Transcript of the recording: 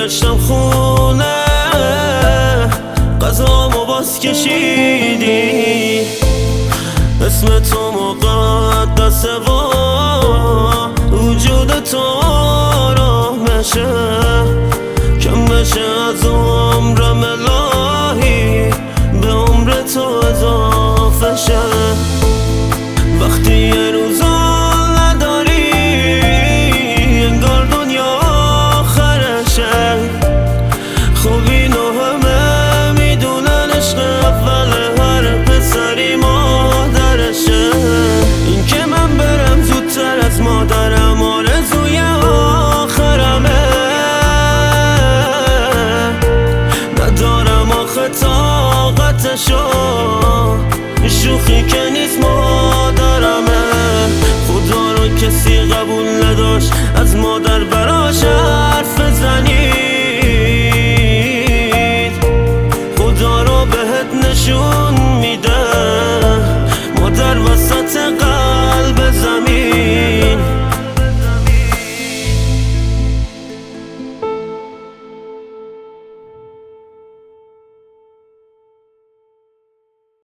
برگشتم خونه غذامو باز کشیدی اسم تو مقدسه و وجود تو آرام بشه کم بشه از عمرم الهی به عمر تو اضافه شه وقتی یه روزا نداری انگار دنیا آخرشه خب اینو همه میدونن عشق اول هر پسری مادرشه این که من برم زودتر از مادرم آرزوی آخرمه ندارم آخه طاقتشو شوخی که نیست مادرمه خدا رو کسی قبول نداشت از مادر